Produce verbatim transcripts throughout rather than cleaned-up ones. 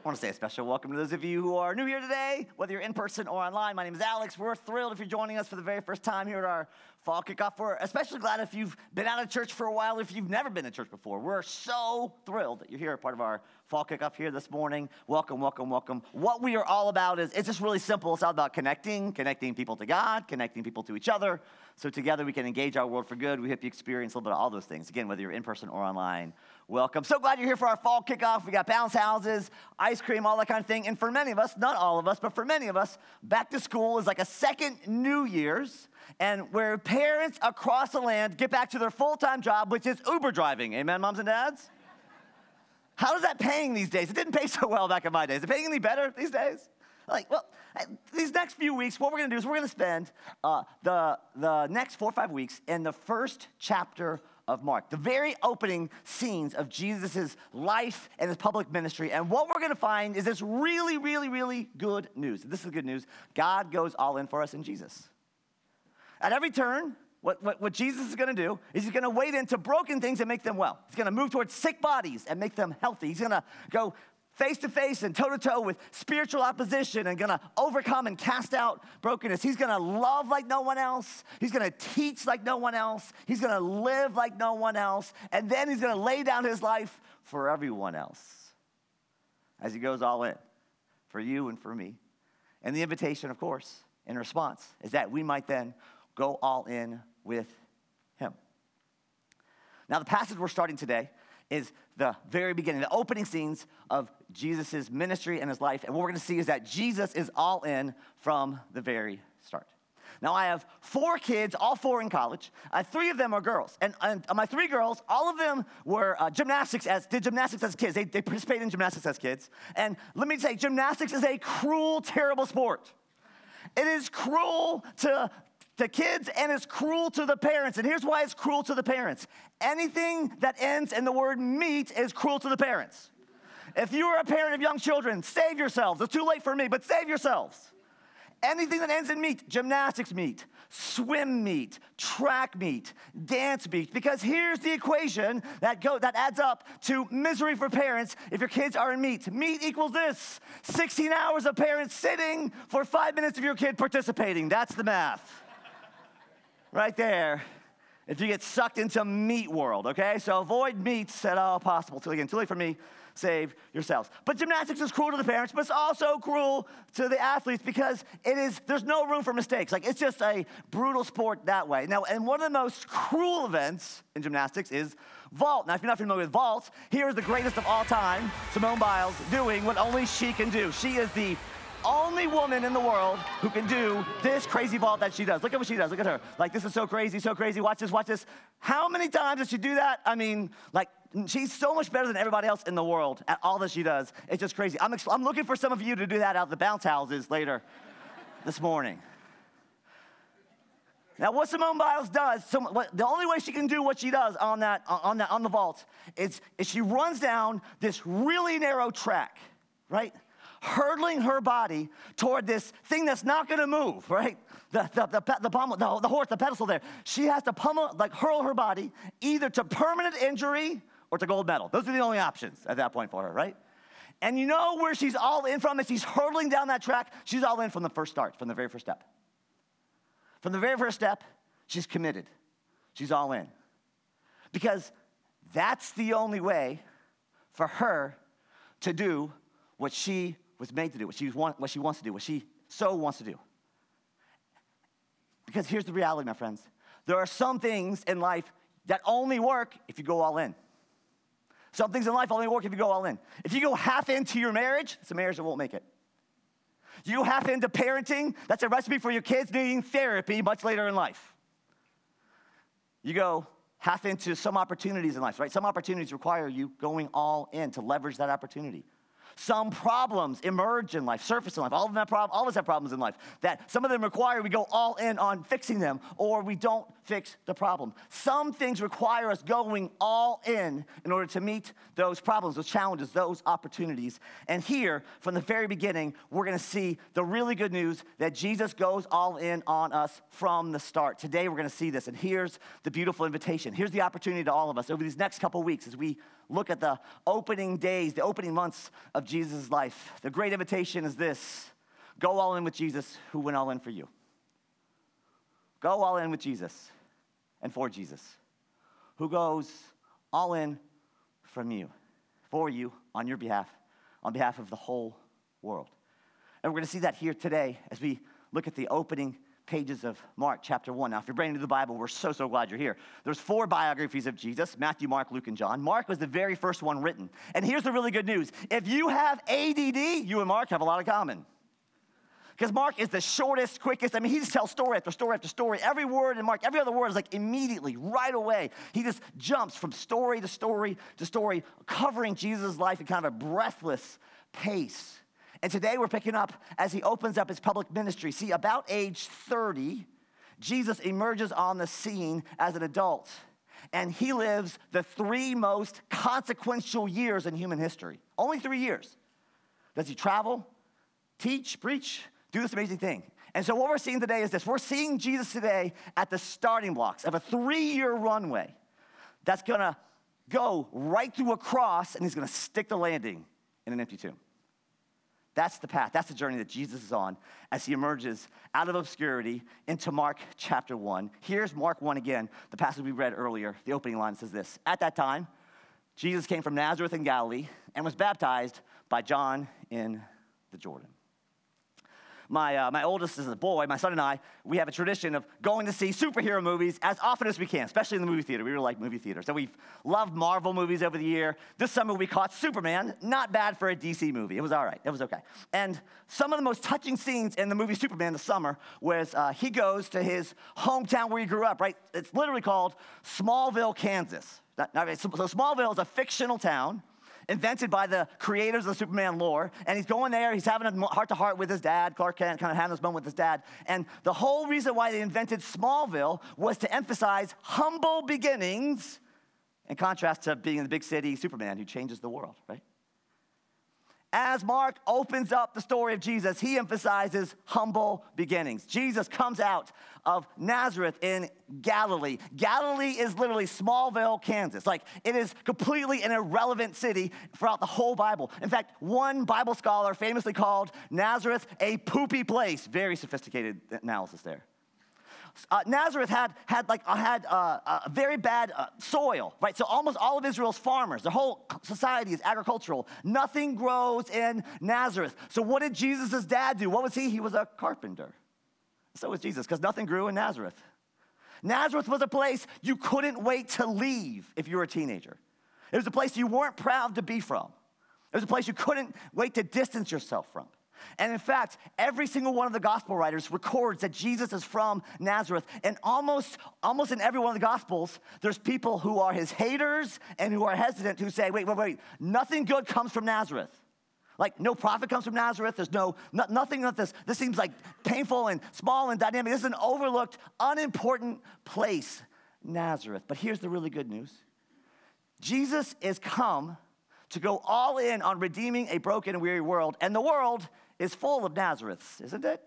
I want to say a special welcome to those of you who are new here today, whether you're in person or online. My name is Alex. We're thrilled if you're joining us for the very first time here at our fall kickoff. We're especially glad if you've been out of church for a while, if you've never been to church before. We're so thrilled that you're here, part of our fall kickoff here this morning. Welcome, welcome, welcome. What we are all about is, it's just really simple. It's all about connecting, connecting people to God, connecting people to each other, so together we can engage our world for good. We hope you experience a little bit of all those things. Again, whether you're in person or online, welcome. So glad you're here for our fall kickoff. We got bounce houses, ice cream, all that kind of thing. And for many of us, not all of us, but for many of us, back to school is like a second New Year's, and where parents across the land get back to their full-time job, which is Uber driving. Amen, moms and dads? How is that paying these days? It didn't pay so well back in my days. Is it paying any better these days? Like, well, these next few weeks, what we're going to do is we're going to spend uh, the, the next four or five weeks in the first chapter of Mark, the very opening scenes of Jesus' life and his public ministry. And what we're going to find is this really, really, really good news. This is good news. God goes all in for us in Jesus. At every turn, what, what, what Jesus is going to do is he's going to wade into broken things and make them well. He's going to move towards sick bodies and make them healthy. He's going to go face-to-face and toe-to-toe with spiritual opposition and going to overcome and cast out brokenness. He's going to love like no one else. He's going to teach like no one else. He's going to live like no one else. And then he's going to lay down his life for everyone else as he goes all in for you and for me. And the invitation, of course, in response, is that we might then go all in with him. Now, the passage we're starting today is the very beginning, the opening scenes of Jesus' ministry and his life. And what we're going to see is that Jesus is all in from the very start. Now, I have four kids, all four in college. Uh, three of them are girls. And, and my three girls, all of them were uh, gymnastics as, did gymnastics as kids. They, they participated in gymnastics as kids. And let me say, gymnastics is a cruel, terrible sport. It is cruel to to kids, and it's cruel to the parents. And here's why it's cruel to the parents. Anything that ends in the word meet is cruel to the parents. If you are a parent of young children, save yourselves. It's too late for me, but save yourselves. Anything that ends in meet, gymnastics meet, swim meet, track meet, dance meet. Because here's the equation that go that adds up to misery for parents if your kids are in meet. Meet equals this: sixteen hours of parents sitting for five minutes of your kid participating. That's the math. Right there, if you get sucked into meat world, okay? So avoid meats at all possible. Till again, too late for me, save yourselves. But gymnastics is cruel to the parents, but it's also cruel to the athletes because it is, there's no room for mistakes. Like, it's just a brutal sport that way. Now, and one of the most cruel events in gymnastics is vault. Now, if you're not familiar with vault, here is the greatest of all time, Simone Biles, doing what only she can do. She is the only woman in the world who can do this crazy vault that she does. Look at what she does. Look at her. Like, this is so crazy, so crazy. Watch this, watch this. How many times does she do that? I mean, like, she's so much better than everybody else in the world at all that she does. It's just crazy. I'm, ex- I'm looking for some of you to do that out of the bounce houses later this morning. Now, what Simone Biles does, so what, the only way she can do what she does on that, on that, on the vault is, is she runs down this really narrow track, right? Hurtling her body toward this thing that's not going to move, right? The the the the, pommel, the the horse, the pedestal there. She has to pummel, like hurl her body either to permanent injury or to gold medal. Those are the only options at that point for her, right? And you know where she's all in from as she's hurtling down that track? She's all in from the first start, from the very first step. From the very first step, she's committed. She's all in. Because that's the only way for her to do what she was made to do, what she, want, what she wants to do, what she so wants to do. Because here's the reality, my friends. There are some things in life that only work if you go all in. Some things in life only work if you go all in. If you go half into your marriage, it's a marriage that won't make it. You go half into parenting, that's a recipe for your kids needing therapy much later in life. You go half into some opportunities in life, right? Some opportunities require you going all in to leverage that opportunity. Some problems emerge in life, surface in life. All of them have prob- all of us have problems in life. That some of them require we go all in on fixing them, or we don't fix the problem. Some things require us going all in in order to meet those problems, those challenges, those opportunities. And here, from the very beginning, we're going to see the really good news that Jesus goes all in on us from the start. Today, we're going to see this, and here's the beautiful invitation. Here's the opportunity to all of us over these next couple weeks as we look at the opening days, the opening months of Jesus' life. The great invitation is this: go all in with Jesus, who went all in for you. Go all in with Jesus and for Jesus, who goes all in from you, for you, on your behalf, on behalf of the whole world. And we're going to see that here today as we look at the opening pages of Mark chapter one. Now, if you're brand new to the Bible, we're so, so glad you're here. There's four biographies of Jesus: Matthew, Mark, Luke, and John. Mark was the very first one written. And here's the really good news. If you have A D D, you and Mark have a lot in common. Because Mark is the shortest, quickest. I mean, he just tells story after story after story. Every word in Mark, every other word is like immediately, right away. He just jumps from story to story to story, covering Jesus' life in kind of a breathless pace. And today we're picking up as he opens up his public ministry. See, about age thirty, Jesus emerges on the scene as an adult. And he lives the three most consequential years in human history. Only three years. Does he travel, teach, preach, do this amazing thing? And so what we're seeing today is this. We're seeing Jesus today at the starting blocks of a three-year runway that's going to go right through a cross, and he's going to stick the landing in an empty tomb. That's the path. That's the journey that Jesus is on as he emerges out of obscurity into Mark chapter one. Here's Mark one again, the passage we read earlier. The opening line says this: At that time, Jesus came from Nazareth in Galilee and was baptized by John in the Jordan. My, uh, my oldest is a boy. My son and I, we have a tradition of going to see superhero movies as often as we can, especially in the movie theater. We really like movie theater. So we've loved Marvel movies over the year. This summer we caught Superman. Not bad for a D C movie. It was all right. It was okay. And some of the most touching scenes in the movie Superman this summer was uh, he goes to his hometown where he grew up, right? It's literally called Smallville, Kansas. So Smallville is a fictional town invented by the creators of the Superman lore, and he's going there, he's having a heart-to-heart with his dad, Clark Kent, kind of having this moment with his dad, and the whole reason why they invented Smallville was to emphasize humble beginnings in contrast to being in the big city Superman who changes the world, right? As Mark opens up the story of Jesus, he emphasizes humble beginnings. Jesus comes out of Nazareth in Galilee. Galilee is literally Smallville, Kansas. Like, it is completely an irrelevant city throughout the whole Bible. In fact, one Bible scholar famously called Nazareth a poopy place. Very sophisticated analysis there. Uh, Nazareth had had like uh, had uh, a very bad uh, soil, right? So almost all of Israel's farmers, their whole society is agricultural. Nothing grows in Nazareth. So what did Jesus' dad do? What was he? He was a carpenter. So was Jesus, because nothing grew in Nazareth. Nazareth was a place you couldn't wait to leave if you were a teenager. It was a place you weren't proud to be from. It was a place you couldn't wait to distance yourself from. And in fact, every single one of the gospel writers records that Jesus is from Nazareth. And almost, almost in every one of the gospels, there's people who are his haters and who are hesitant who say, wait, wait, wait, nothing good comes from Nazareth. Like, no prophet comes from Nazareth. There's no, no nothing of this. This seems like painful and small and dynamic. This is an overlooked, unimportant place, Nazareth. But here's the really good news. Jesus is come to go all in on redeeming a broken and weary world. And the world is full of Nazareths, isn't it?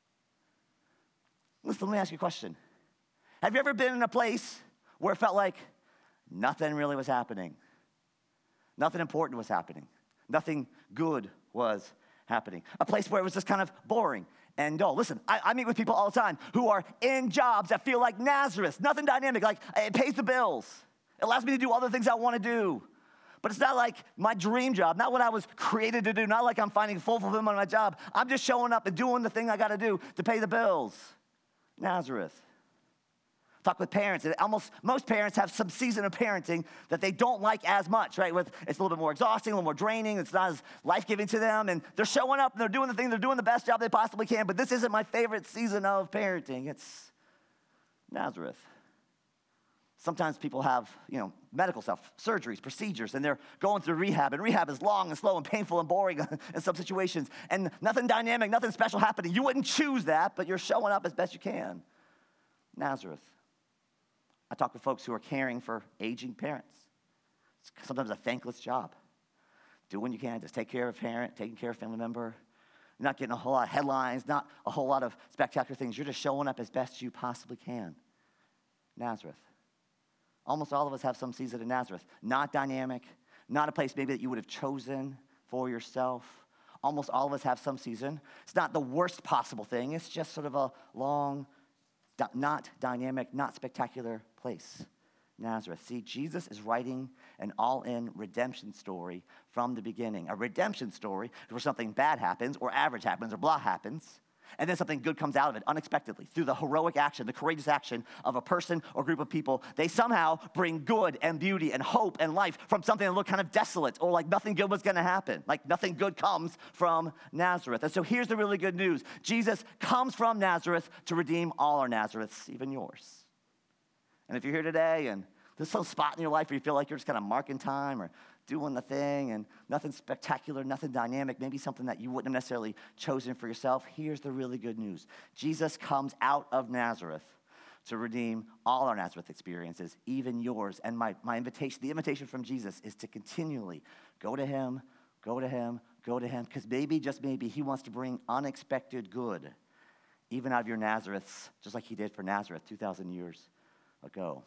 Listen, let me ask you a question. Have you ever been in a place where it felt like nothing really was happening? Nothing important was happening. Nothing good was happening. A place where it was just kind of boring and dull. Listen, I, I meet with people all the time who are in jobs that feel like Nazareth. Nothing dynamic, like it pays the bills. It allows me to do other things I want to do. But it's not like my dream job, not what I was created to do, not like I'm finding full fulfillment on my job. I'm just showing up and doing the thing I got to do to pay the bills. Nazareth. Talk with parents. Almost most parents have some season of parenting that they don't like as much, right? With it's a little bit more exhausting, a little more draining. It's not as life-giving to them. And they're showing up and they're doing the thing. They're doing the best job they possibly can. But this isn't my favorite season of parenting. It's Nazareth. Sometimes people have, you know, medical stuff, surgeries, procedures, and they're going through rehab. And rehab is long and slow and painful and boring in some situations. And nothing dynamic, nothing special happening. You wouldn't choose that, but you're showing up as best you can. Nazareth. I talk with folks who are caring for aging parents. It's sometimes a thankless job. Do what you can. Just take care of a parent, taking care of a family member. You're not getting a whole lot of headlines, not a whole lot of spectacular things. You're just showing up as best you possibly can. Nazareth. Almost all of us have some season in Nazareth. Not dynamic, not a place maybe that you would have chosen for yourself. Almost all of us have some season. It's not the worst possible thing. It's just sort of a long, not dynamic, not spectacular place. Nazareth. See, Jesus is writing an all-in redemption story from the beginning. A redemption story where something bad happens, or average happens, or blah happens, and then something good comes out of it unexpectedly through the heroic action, the courageous action of a person or group of people. They somehow bring good and beauty and hope and life from something that looked kind of desolate, or like nothing good was going to happen. Like nothing good comes from Nazareth. And so here's the really good news. Jesus comes from Nazareth to redeem all our Nazareths, even yours. And if you're here today and there's some spot in your life where you feel like you're just kind of marking time or doing the thing and nothing spectacular, nothing dynamic, maybe something that you wouldn't have necessarily chosen for yourself, here's the really good news. Jesus comes out of Nazareth to redeem all our Nazareth experiences, even yours. And my, my invitation, the invitation from Jesus is to continually go to him, go to him, go to him, because maybe, just maybe, he wants to bring unexpected good, even out of your Nazareths, just like he did for Nazareth two thousand years ago.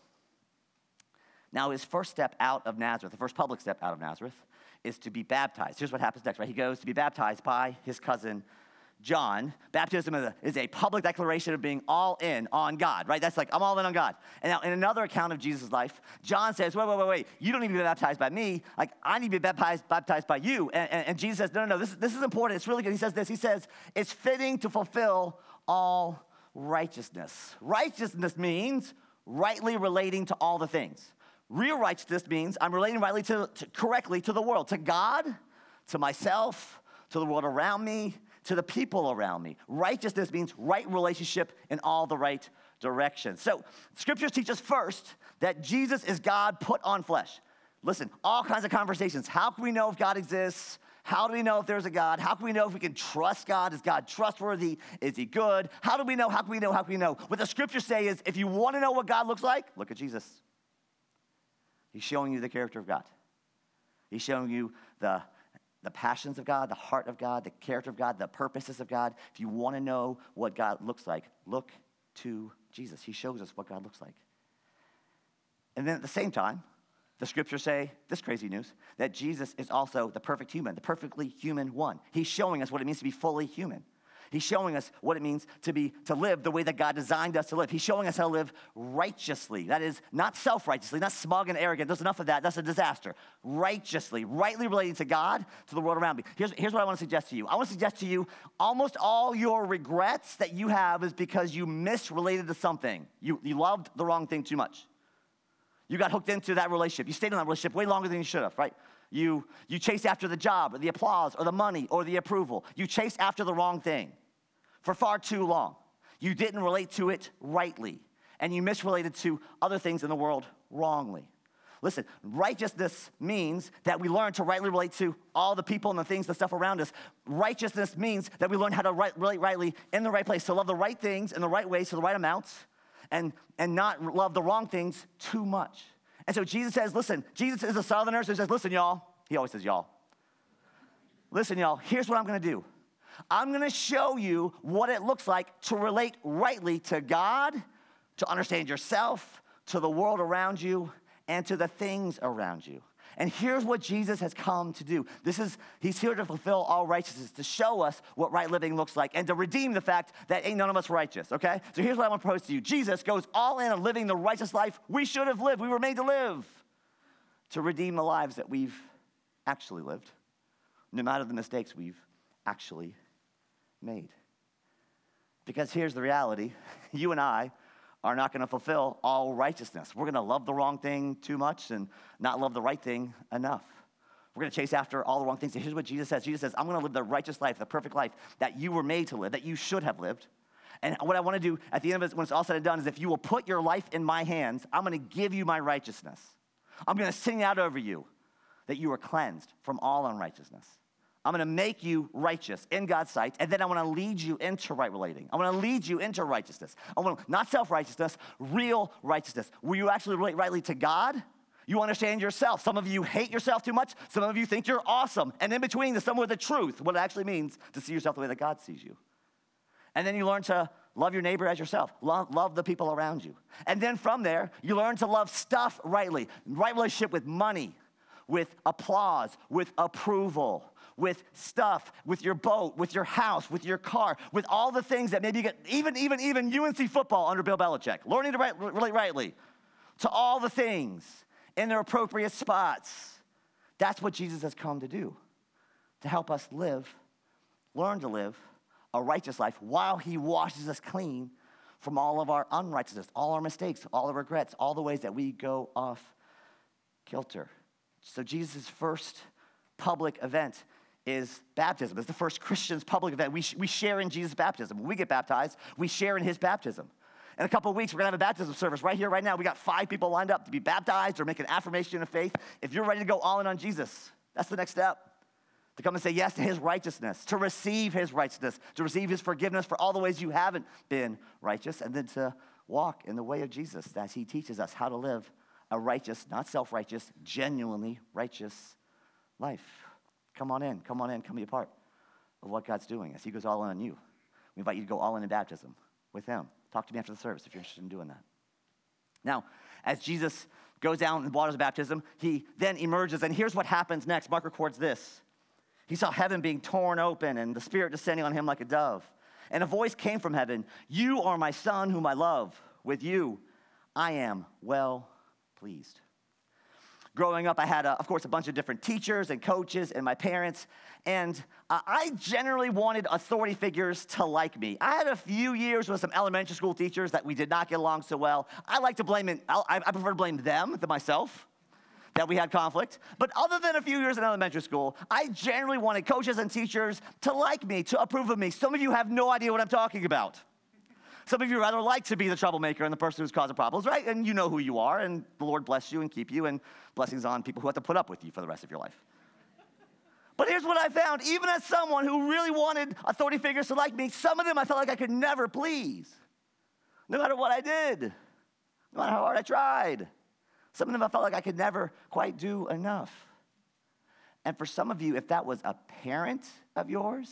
Now, his first step out of Nazareth, the first public step out of Nazareth, is to be baptized. Here's what happens next, right? He goes to be baptized by his cousin John. Baptism is a, is a public declaration of being all in on God, right? That's like, I'm all in on God. And now, in another account of Jesus' life, John says, wait, wait, wait, wait. You don't need to be baptized by me. Like, I need to be baptized, baptized by you. And, and, and Jesus says, no, no, no, this, is- this is important. It's really good. He says this. He says, it's fitting to fulfill all righteousness. Righteousness means rightly relating to all the things. Real righteousness means I'm relating rightly to, to correctly to the world, to God, to myself, to the world around me, to the people around me. Righteousness means right relationship in all the right directions. So scriptures teach us first that Jesus is God put on flesh. Listen, all kinds of conversations. How can we know if God exists? How do we know if there's a God? How can we know if we can trust God? Is God trustworthy? Is he good? How do we know? How can we know? How can we know? What the scriptures say is, if you want to know what God looks like, look at Jesus. He's showing you the character of God. He's showing you the, the passions of God, the heart of God, the character of God, the purposes of God. If you want to know what God looks like, look to Jesus. He shows us what God looks like. And then at the same time, the scriptures say this crazy news, that Jesus is also the perfect human, the perfectly human one. He's showing us what it means to be fully human. He's showing us what it means to be to live the way that God designed us to live. He's showing us how to live righteously. That is, not self-righteously, not smug and arrogant. There's enough of that. That's a disaster. Righteously, rightly relating to God, to the world around me. Here's, here's what I want to suggest to you. I want to suggest to you almost all your regrets that you have is because you misrelated to something. You, you loved the wrong thing too much. You got hooked into that relationship. You stayed in that relationship way longer than you should have, right? You, you chased after the job or the applause or the money or the approval. You chased after the wrong thing for far too long. You didn't relate to it rightly, and you misrelated to other things in the world wrongly. Listen, righteousness means that we learn to rightly relate to all the people and the things, the stuff around us. Righteousness means that we learn how to right, relate rightly in the right place, to love the right things in the right ways, to the right amounts, and, and not love the wrong things too much. And so Jesus says, listen, Jesus is a southerner, so he says, listen, y'all. He always says, y'all. Listen, y'all, here's what I'm going to do. I'm going to show you what it looks like to relate rightly to God, to understand yourself, to the world around you, and to the things around you. And here's what Jesus has come to do. This is, he's here to fulfill all righteousness, to show us what right living looks like, and to redeem the fact that ain't none of us righteous, okay? So here's what I want to propose to you. Jesus goes all in on living the righteous life we should have lived, we were made to live, to redeem the lives that we've actually lived, no matter the mistakes we've actually made. Because here's the reality. You and I are not going to fulfill all righteousness. We're going to love the wrong thing too much and not love the right thing enough. We're going to chase after all the wrong things. And here's what Jesus says. Jesus says, I'm going to live the righteous life, the perfect life that you were made to live, that you should have lived. And what I want to do at the end of it, when it's all said and done, is if you will put your life in my hands, I'm going to give you my righteousness. I'm going to sing out over you that you are cleansed from all unrighteousness. I'm going to make you righteous in God's sight, and then I want to lead you into right relating. I want to lead you into righteousness. I want to, not self-righteousness, real righteousness. Will you actually relate rightly to God? You understand yourself. Some of you hate yourself too much. Some of you think you're awesome. And in between, there's somewhere the truth, what it actually means to see yourself the way that God sees you. And then you learn to love your neighbor as yourself. Love, love the people around you. And then from there, you learn to love stuff rightly. Right relationship with money, with applause, with approval, with stuff, with your boat, with your house, with your car, with all the things that maybe you get, even, even, even U N C football under Bill Belichick, learning to write really rightly, to all the things in their appropriate spots. That's what Jesus has come to do, to help us live, learn to live a righteous life while he washes us clean from all of our unrighteousness, all our mistakes, all the regrets, all the ways that we go off kilter. So Jesus' first public event is baptism. It's the first Christian's public event. We, sh- we share in Jesus' baptism. When we get baptized, we share in his baptism. In a couple of weeks, we're going to have a baptism service right here, right now. We got five people lined up to be baptized or make an affirmation of faith. If you're ready to go all in on Jesus, that's the next step. To come and say yes to his righteousness, to receive his righteousness, to receive his forgiveness for all the ways you haven't been righteous, and then to walk in the way of Jesus as he teaches us how to live a righteous, not self-righteous, genuinely righteous life. Come on in, come on in, come be a part of what God's doing as he goes all in on you. We invite you to go all in in baptism with him. Talk to me after the service if you're interested in doing that. Now, as Jesus goes down in the waters of baptism, he then emerges, and here's what happens next. Mark records this. He saw heaven being torn open and the Spirit descending on him like a dove. And a voice came from heaven, "You are my Son whom I love. With you I am well pleased." Growing up, I had, a, of course, a bunch of different teachers and coaches and my parents, and uh, I generally wanted authority figures to like me. I had a few years with some elementary school teachers that we did not get along so well. I like to blame it, I, I prefer to blame them than myself, that we had conflict. But other than a few years in elementary school, I generally wanted coaches and teachers to like me, to approve of me. Some of you have no idea what I'm talking about. Some of you rather like to be the troublemaker and the person who's causing problems, right? And you know who you are, and the Lord bless you and keep you, and blessings on people who have to put up with you for the rest of your life. But here's what I found. Even as someone who really wanted authority figures to like me, some of them I felt like I could never please, no matter what I did, no matter how hard I tried. Some of them I felt like I could never quite do enough. And for some of you, if that was a parent of yours,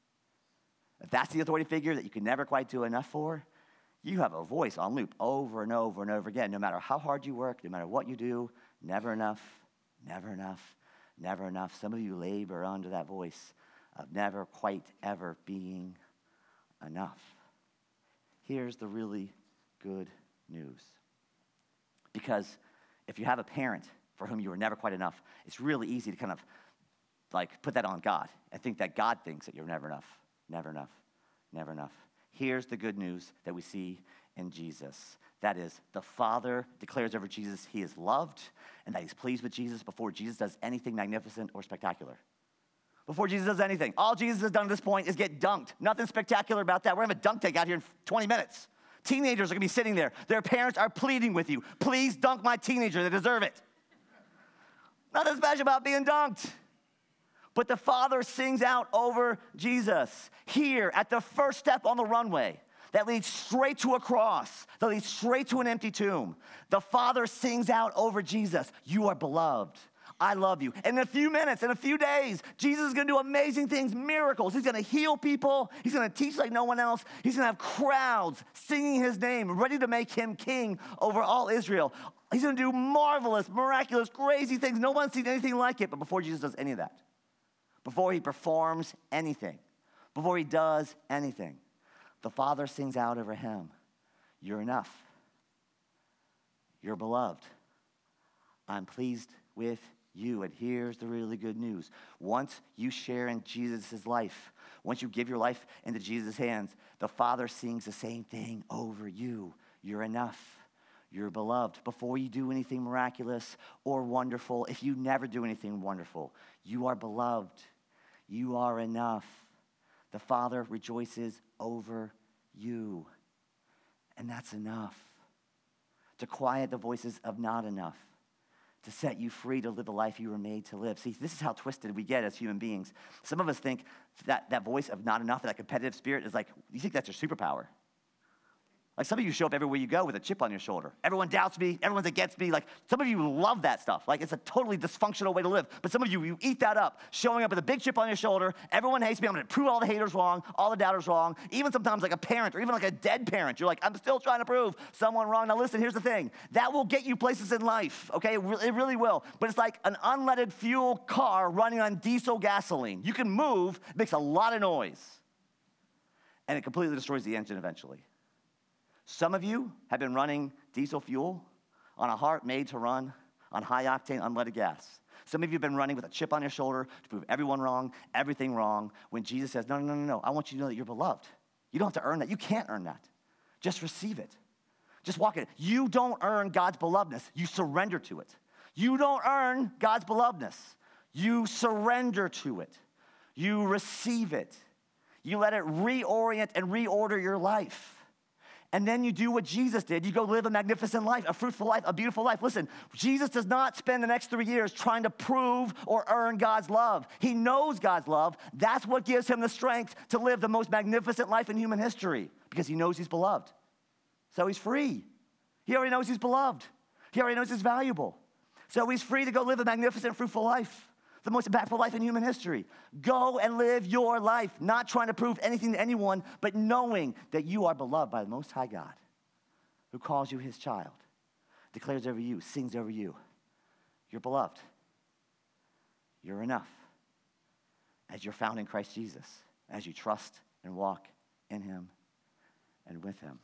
if that's the authority figure that you can never quite do enough for, you have a voice on loop over and over and over again. No matter how hard you work, no matter what you do, never enough, never enough, never enough. Some of you labor under that voice of never quite ever being enough. Here's the really good news. Because if you have a parent for whom you were never quite enough, it's really easy to kind of like put that on God and think that God thinks that you're never enough, never enough, never enough. Here's the good news that we see in Jesus. That is, the Father declares over Jesus he is loved and that he's pleased with Jesus before Jesus does anything magnificent or spectacular. Before Jesus does anything. All Jesus has done at this point is get dunked. Nothing spectacular about that. We're going to have a dunk tank out here in twenty minutes. Teenagers are going to be sitting there. Their parents are pleading with you. Please dunk my teenager. They deserve it. Nothing special about being dunked. But the Father sings out over Jesus here at the first step on the runway that leads straight to a cross, that leads straight to an empty tomb. The Father sings out over Jesus, "You are beloved. I love you." And in a few minutes, in a few days, Jesus is going to do amazing things, miracles. He's going to heal people. He's going to teach like no one else. He's going to have crowds singing his name, ready to make him king over all Israel. He's going to do marvelous, miraculous, crazy things. No one's seen anything like it. But before Jesus does any of that, before he performs anything, before he does anything, the Father sings out over him, "You're enough. You're beloved. I'm pleased with you." And here's the really good news. Once you share in Jesus' life, once you give your life into Jesus' hands, the Father sings the same thing over you. You're enough. You're beloved. Before you do anything miraculous or wonderful, if you never do anything wonderful, you are beloved. You are enough. The Father rejoices over you. And that's enough to quiet the voices of not enough, to set you free to live the life you were made to live. See, this is how twisted we get as human beings. Some of us think that that voice of not enough, that competitive spirit is like, you think that's your superpower. Like some of you show up everywhere you go with a chip on your shoulder. Everyone doubts me. Everyone's against me. Like some of you love that stuff. Like it's a totally dysfunctional way to live. But some of you, you eat that up, showing up with a big chip on your shoulder. Everyone hates me. I'm going to prove all the haters wrong, all the doubters wrong. Even sometimes like a parent or even like a dead parent. You're like, I'm still trying to prove someone wrong. Now listen, here's the thing. That will get you places in life, okay? It, re- it really will. But it's like an unleaded fuel car running on diesel gasoline. You can move, it makes a lot of noise. And it completely destroys the engine eventually. Some of you have been running diesel fuel on a heart made to run on high-octane, unleaded gas. Some of you have been running with a chip on your shoulder to prove everyone wrong, everything wrong, when Jesus says, no, no, no, no, I want you to know that you're beloved. You don't have to earn that. You can't earn that. Just receive it. Just walk in it. You don't earn God's belovedness. You surrender to it. You don't earn God's belovedness. You surrender to it. You receive it. You let it reorient and reorder your life. And then you do what Jesus did. You go live a magnificent life, a fruitful life, a beautiful life. Listen, Jesus does not spend the next three years trying to prove or earn God's love. He knows God's love. That's what gives him the strength to live the most magnificent life in human history because he knows he's beloved. So he's free. He already knows he's beloved. He already knows he's valuable. So he's free to go live a magnificent, fruitful life, the most impactful life in human history. Go and live your life, not trying to prove anything to anyone, but knowing that you are beloved by the Most High God, who calls you his child, declares over you, sings over you. You're beloved. You're enough as you're found in Christ Jesus, as you trust and walk in him and with him.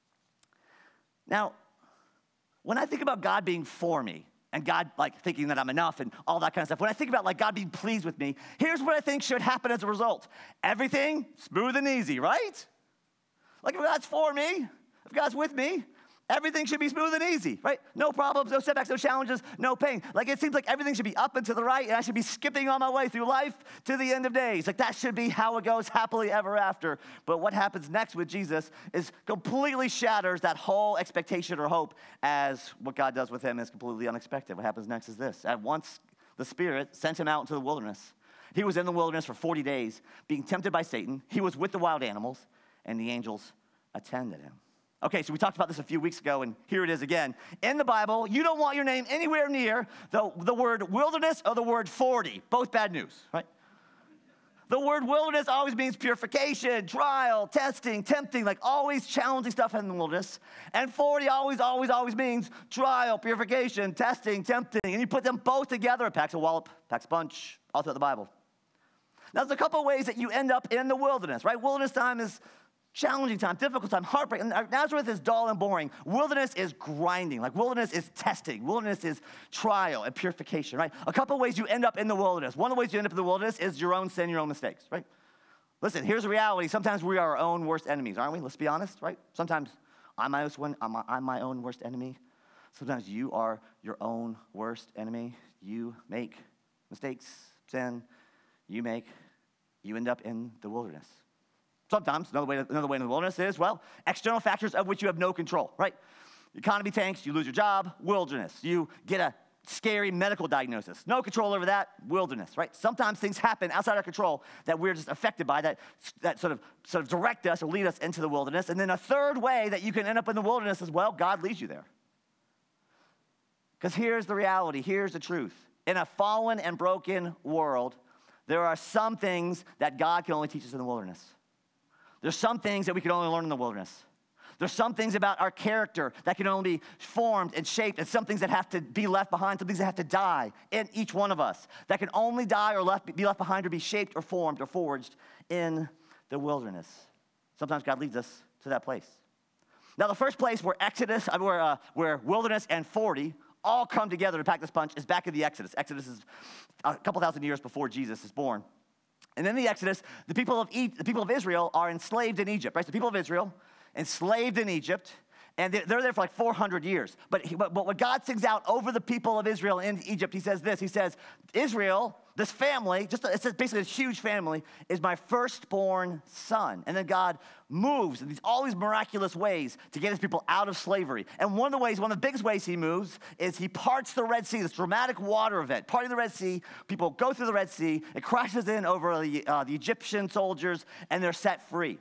Now, when I think about God being for me, and God, like, thinking that I'm enough and all that kind of stuff. When I think about, like, God being pleased with me, here's what I think should happen as a result. Everything smooth and easy, right? Like, if God's for me, if God's with me, everything should be smooth and easy, right? No problems, no setbacks, no challenges, no pain. Like, it seems like everything should be up and to the right, and I should be skipping on my way through life to the end of days. Like, that should be how it goes, happily ever after. But what happens next with Jesus is completely shatters that whole expectation or hope, as what God does with him is completely unexpected. What happens next is this. At once, the Spirit sent him out into the wilderness. He was in the wilderness for forty days, being tempted by Satan. He was with the wild animals, and the angels attended him. Okay, so we talked about this a few weeks ago, and here it is again. In the Bible, you don't want your name anywhere near the, the word wilderness or the word forty. Both bad news, right? The word wilderness always means purification, trial, testing, tempting, like always challenging stuff in the wilderness. And forty always, always, always means trial, purification, testing, tempting. And you put them both together, it packs a wallop, packs a punch, all throughout the Bible. Now, there's a couple of ways that you end up in the wilderness, right? Wilderness time is challenging time, difficult time, heartbreak. And Nazareth is dull and boring. Wilderness is grinding. Like wilderness is testing. Wilderness is trial and purification, right? A couple ways you end up in the wilderness. One of the ways you end up in the wilderness is your own sin, your own mistakes, right? Listen, here's the reality. Sometimes we are our own worst enemies, aren't we? Let's be honest, right? Sometimes I'm my own, I'm my own worst enemy. Sometimes you are your own worst enemy. You make mistakes, sin, you make, you end up in the wilderness. Sometimes, another way, another way in the wilderness is, well, external factors of which you have no control, right? The economy tanks, you lose your job, wilderness. You get a scary medical diagnosis. No control over that, wilderness, right? Sometimes things happen outside our control that we're just affected by, that, that sort of, sort of direct us or lead us into the wilderness. And then a third way that you can end up in the wilderness is, well, God leads you there. Because here's the reality, here's the truth. In a fallen and broken world, there are some things that God can only teach us in the wilderness. There's some things that we can only learn in the wilderness. There's some things about our character that can only be formed and shaped, and some things that have to be left behind, some things that have to die in each one of us, that can only die or left, be left behind or be shaped or formed or forged in the wilderness. Sometimes God leads us to that place. Now, the first place where Exodus, where, uh, where wilderness and forty all come together to pack this punch is back in the Exodus. Exodus is a couple thousand years before Jesus is born. And in the Exodus, the people of e- the people of Israel are enslaved in Egypt, right? So the people of Israel, enslaved in Egypt, and they're, they're there for like four hundred years. But, he, but, but what God sings out over the people of Israel in Egypt, he says this, he says, Israel, this family, just a, it's basically a huge family, is my firstborn son. And then God moves in these, all these miraculous ways to get his people out of slavery. And one of the ways, one of the biggest ways he moves is he parts the Red Sea, this dramatic water event. Parting the Red Sea, people go through the Red Sea, it crashes in over the, uh, the Egyptian soldiers, and they're set free.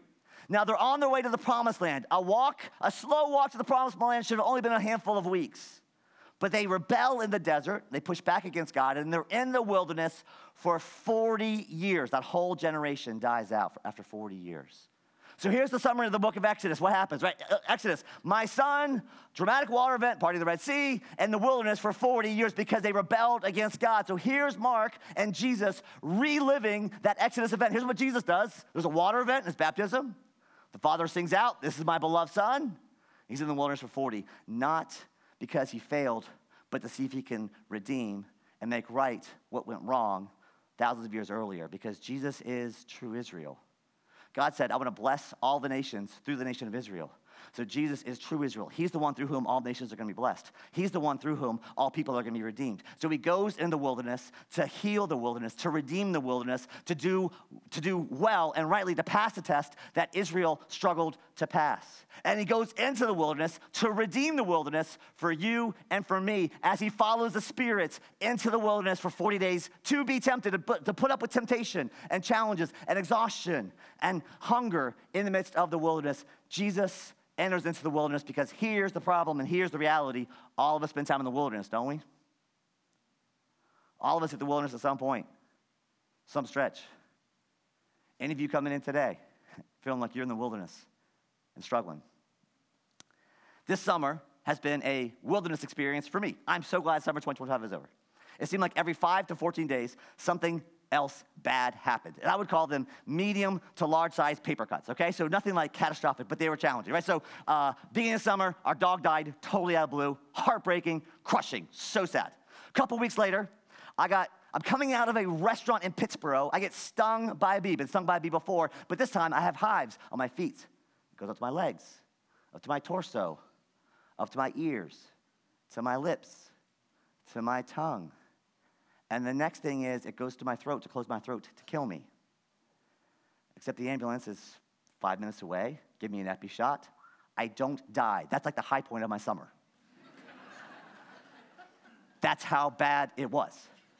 Now they're on their way to the promised land. A walk, a slow walk to the promised land should have only been a handful of weeks. But they rebel in the desert, they push back against God, and they're in the wilderness for forty years. That whole generation dies out after forty years. So here's the summary of the book of Exodus. What happens, right? Exodus, my son, dramatic water event, party of the Red Sea, and the wilderness for forty years because they rebelled against God. So here's Mark and Jesus reliving that Exodus event. Here's what Jesus does. There's a water event, it's baptism. The Father sings out, this is my beloved son. He's in the wilderness for forty, not because he failed, but to see if he can redeem and make right what went wrong thousands of years earlier, because Jesus is true Israel. God said, I want to bless all the nations through the nation of Israel. So Jesus is true Israel. He's the one through whom all nations are going to be blessed. He's the one through whom all people are going to be redeemed. So he goes in the wilderness to heal the wilderness, to redeem the wilderness, to do, to do well and rightly to pass the test that Israel struggled to pass. And he goes into the wilderness to redeem the wilderness for you and for me as he follows the spirits into the wilderness for forty days to be tempted, to put, to put up with temptation and challenges and exhaustion and hunger in the midst of the wilderness. Jesus enters into the wilderness because here's the problem and here's the reality. All of us spend time in the wilderness, don't we? All of us hit the wilderness at some point, some stretch. Any of you coming in today feeling like you're in the wilderness and struggling? This summer has been a wilderness experience for me. I'm so glad summer twenty twenty-five is over. It seemed like every five to fourteen days, something else bad happened. And I would call them medium to large size paper cuts, okay? So nothing like catastrophic, but they were challenging, right? So uh, beginning of summer, our dog died totally out of the blue, heartbreaking, crushing, so sad. A couple weeks later, I got, I'm coming out of a restaurant in Pittsburgh. I get stung by a bee, been stung by a bee before, but this time I have hives on my feet. It goes up to my legs, up to my torso, up to my ears, to my lips, to my tongue. And the next thing is it goes to my throat to close my throat to kill me. Except the ambulance is five minutes away, give me an epi shot. I don't die. That's like the high point of my summer. That's how bad it was.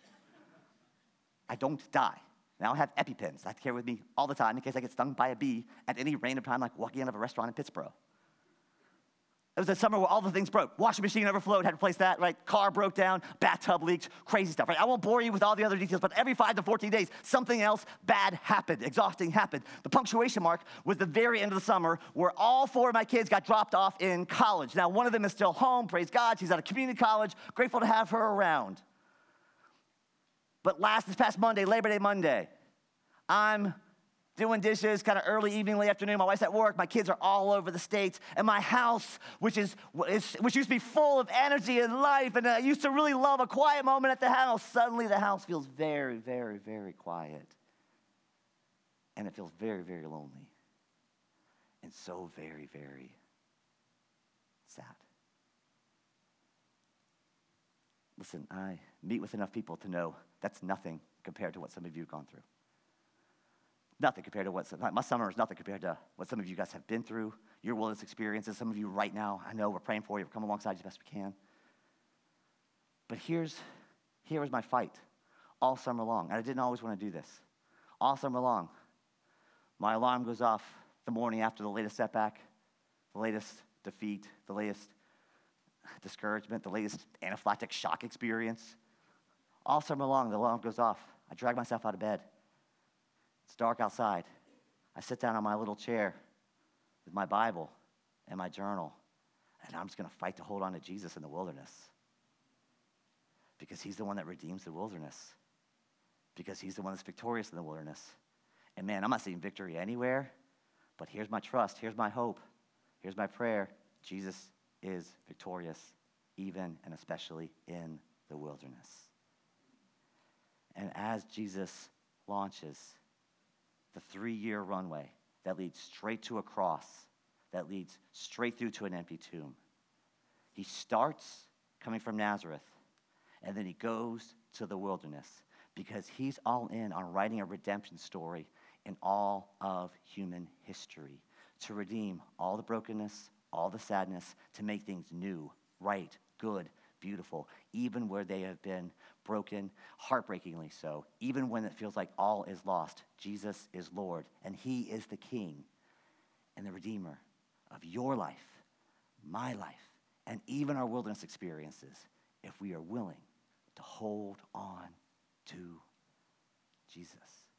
I don't die. Now I have EpiPens. I have to carry with me all the time in case I get stung by a bee at any random time, like walking out of a restaurant in Pittsburgh. It was a summer where all the things broke. Washing machine overflowed, had to replace that, right? Car broke down, bathtub leaked, crazy stuff, right? I won't bore you with all the other details, but every five to fourteen days, something else bad happened, exhausting happened. The punctuation mark was the very end of the summer where all four of my kids got dropped off in college. Now, one of them is still home, praise God. She's at a community college, grateful to have her around. But last, this past Monday, Labor Day Monday, I'm doing dishes, kind of early evening, late afternoon. My wife's at work. My kids are all over the States. And my house, which is, which used to be full of energy and life, and I used to really love a quiet moment at the house, suddenly the house feels very, very, very quiet. And it feels very, very lonely. And so very, very sad. Listen, I meet with enough people to know that's nothing compared to what some of you have gone through. Nothing compared to what, my summer is nothing compared to what some of you guys have been through, your wilderness experiences. Some of you right now, I know we're praying for you, we're coming alongside you as best we can. But here's, here was my fight all summer long, and I didn't always want to do this. All summer long, my alarm goes off the morning after the latest setback, the latest defeat, the latest discouragement, the latest anaphylactic shock experience. All summer long, the alarm goes off. I drag myself out of bed. It's dark outside. I sit down on my little chair with my Bible and my journal, and I'm just going to fight to hold on to Jesus in the wilderness because he's the one that redeems the wilderness, because he's the one that's victorious in the wilderness. And man, I'm not seeing victory anywhere, but here's my trust, here's my hope, here's my prayer. Jesus is victorious even and especially in the wilderness. And as Jesus launches the three-year runway that leads straight to a cross, that leads straight through to an empty tomb. He starts coming from Nazareth, and then he goes to the wilderness because he's all in on writing a redemption story in all of human history to redeem all the brokenness, all the sadness, to make things new, right, good, beautiful, even where they have been broken, heartbreakingly so. Even when it feels like all is lost, Jesus is Lord, and he is the King. and the Redeemer of your life, my life, and even our wilderness experiences if we are willing to hold on to Jesus.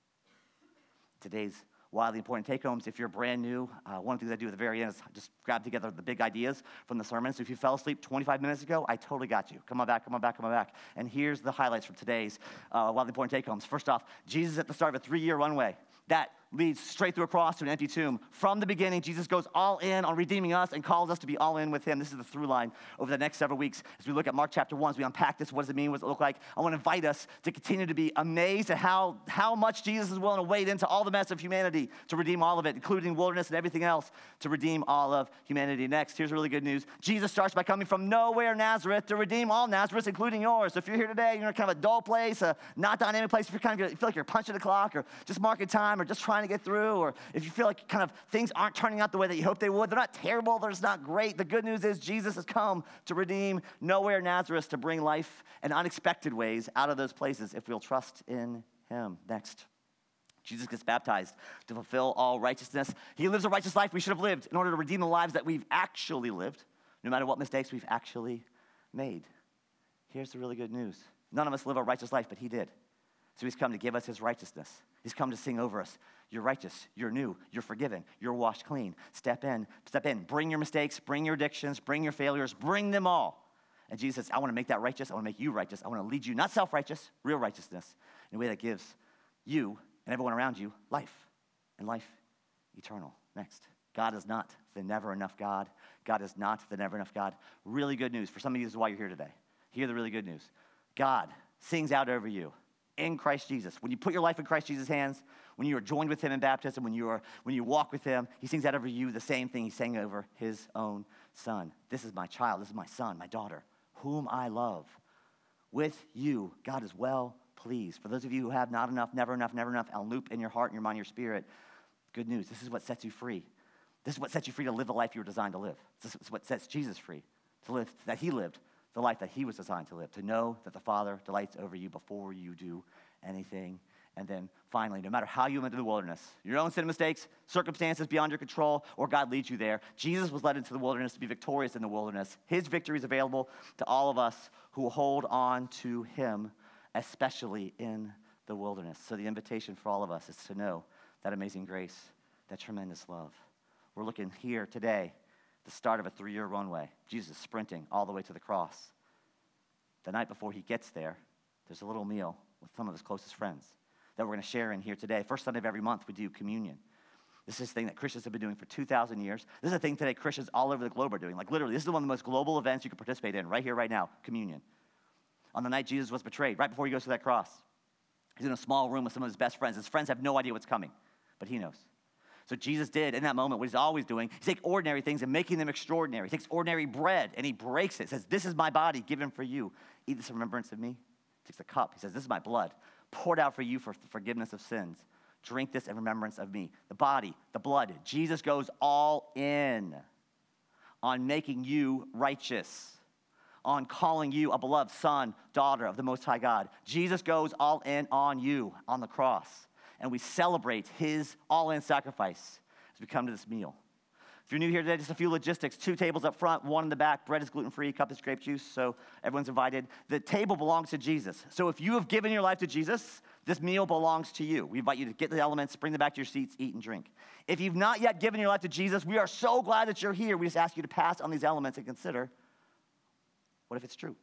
Today's wildly important take-homes. If you're brand new, uh, one of the things I do at the very end is just grab together the big ideas from the sermon. So if you fell asleep twenty-five minutes ago, I totally got you. Come on back, come on back, come on back. And here's the highlights from today's uh, wildly important take-homes. First off, Jesus at the start of a three-year runway that leads straight through a cross to an empty tomb. From the beginning, Jesus goes all in on redeeming us and calls us to be all in with him. This is the through line over the next several weeks as we look at Mark chapter one, as we unpack this. What does it mean? What does it look like? I want to invite us to continue to be amazed at how, how much Jesus is willing to wade into all the mess of humanity to redeem all of it, including wilderness and everything else, to redeem all of humanity. Next, here's really good news. Jesus starts by coming from nowhere, Nazareth, to redeem all Nazareth, including yours. So if you're here today, you're in kind of a dull place, a not dynamic place, if you're kind of, you feel like you're punching the clock or just marking time or just trying to get through, or if you feel like kind of things aren't turning out the way that you hope they would, they're not terrible, they're just not great. The good news is Jesus has come to redeem nowhere Nazareth, to bring life in unexpected ways out of those places if we'll trust in him. Next, Jesus gets baptized to fulfill all righteousness. He lives a righteous life we should have lived in order to redeem the lives that we've actually lived, no matter what mistakes we've actually made. Here's the really good news. None of us live a righteous life, but he did. So he's come to give us his righteousness. He's come to sing over us. You're righteous, you're new, you're forgiven, you're washed clean. Step in, step in. Bring your mistakes, bring your addictions, bring your failures, bring them all. And Jesus says, I want to make that righteous. I want to make you righteous. I want to lead you, not self-righteous, real righteousness, in a way that gives you and everyone around you life, and life eternal. Next, God is not the never enough God. God is not the never enough God. Really good news. For some of you, this is why you're here today. Hear the really good news. God sings out over you in Christ Jesus. When you put your life in Christ Jesus' hands, when you are joined with him in baptism, when you are when you walk with him, he sings out over you the same thing he sang over his own son. This is my child, this is my son, my daughter, whom I love. With you, God is well pleased. For those of you who have not enough, never enough, never enough, and loop in your heart, in your mind, your spirit, good news. This is what sets you free. This is what sets you free to live the life you were designed to live. This is what sets Jesus free to live, that he lived the life that he was designed to live, to know that the Father delights over you before you do anything. And then finally, no matter how you went into the wilderness, your own sin and mistakes, circumstances beyond your control, or God leads you there, Jesus was led into the wilderness to be victorious in the wilderness. His victory is available to all of us who hold on to him, especially in the wilderness. So the invitation for all of us is to know that amazing grace, that tremendous love. We're looking here today, the start of a three-year runway. Jesus sprinting all the way to the cross. The night before he gets there, there's a little meal with some of his closest friends that we're going to share in here today. First Sunday of every month, we do communion. This is a thing that Christians have been doing for two thousand years. This is a thing today Christians all over the globe are doing. Like literally, this is one of the most global events you can participate in right here, right now, communion. On the night Jesus was betrayed, right before he goes to that cross, he's in a small room with some of his best friends. His friends have no idea what's coming, but he knows. So Jesus did in that moment what he's always doing. He takes ordinary things and making them extraordinary. He takes ordinary bread and he breaks it. Says, this is my body given for you. Eat this in remembrance of me. He takes the cup. He says, this is my blood poured out for you for the forgiveness of sins. Drink this in remembrance of me. The body, the blood. Jesus goes all in on making you righteous, on calling you a beloved son, daughter of the Most High God. Jesus goes all in on you on the cross. And we celebrate his all-in sacrifice as we come to this meal. If you're new here today, just a few logistics. Two tables up front, one in the back. Bread is gluten-free, cup is grape juice, so everyone's invited. The table belongs to Jesus. So if you have given your life to Jesus, this meal belongs to you. We invite you to get the elements, bring them back to your seats, eat and drink. If you've not yet given your life to Jesus, we are so glad that you're here. We just ask you to pass on these elements and consider, what if it's true?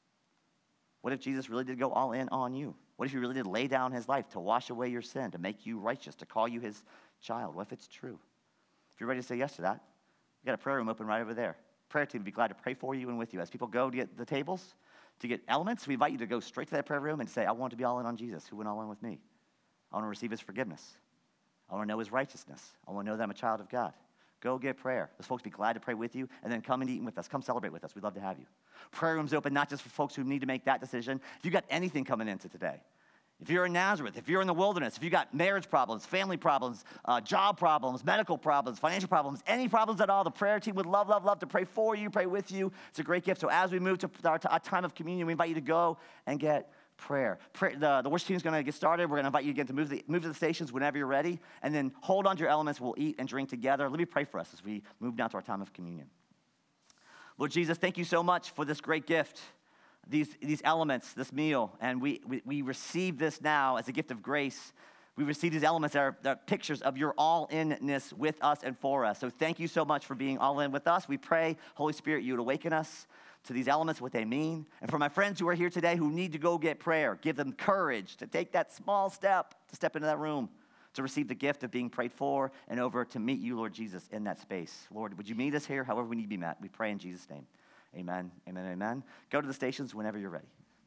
What if Jesus really did go all in on you? What if he really did lay down his life to wash away your sin, to make you righteous, to call you his child? What if it's true? If you're ready to say yes to that, we got a prayer room open right over there. Prayer team would be glad to pray for you and with you. As people go to get the tables, to get elements, we invite you to go straight to that prayer room and say, I want to be all in on Jesus, who went all in with me. I want to receive his forgiveness. I want to know his righteousness. I want to know that I'm a child of God. Go get prayer. Those folks be glad to pray with you, and then come and eat with us. Come celebrate with us. We'd love to have you. Prayer room's open not just for folks who need to make that decision. If you got anything coming into today, if you're in Nazareth, if you're in the wilderness, if you got marriage problems, family problems, uh, job problems, medical problems, financial problems, any problems at all, the prayer team would love, love, love to pray for you, pray with you. It's a great gift. So as we move to our, to our time of communion, we invite you to go and get prayer. Pray, the, the worship team is going to get started. We're going to invite you again to move, the, move to the stations whenever you're ready, and then hold on to your elements. We'll eat and drink together. Let me pray for us as we move now to our time of communion. Lord Jesus, thank you so much for this great gift, these, these elements, this meal, and we, we, we receive this now as a gift of grace. We receive these elements that are, that are pictures of your all-inness with us and for us. So thank you so much for being all in with us. We pray, Holy Spirit, you would awaken us to these elements, what they mean. And for my friends who are here today who need to go get prayer, give them courage to take that small step, to step into that room, to receive the gift of being prayed for and over to meet you, Lord Jesus, in that space. Lord, would you meet us here however we need to be met? We pray in Jesus' name. Amen, amen, amen. Go to the stations whenever you're ready.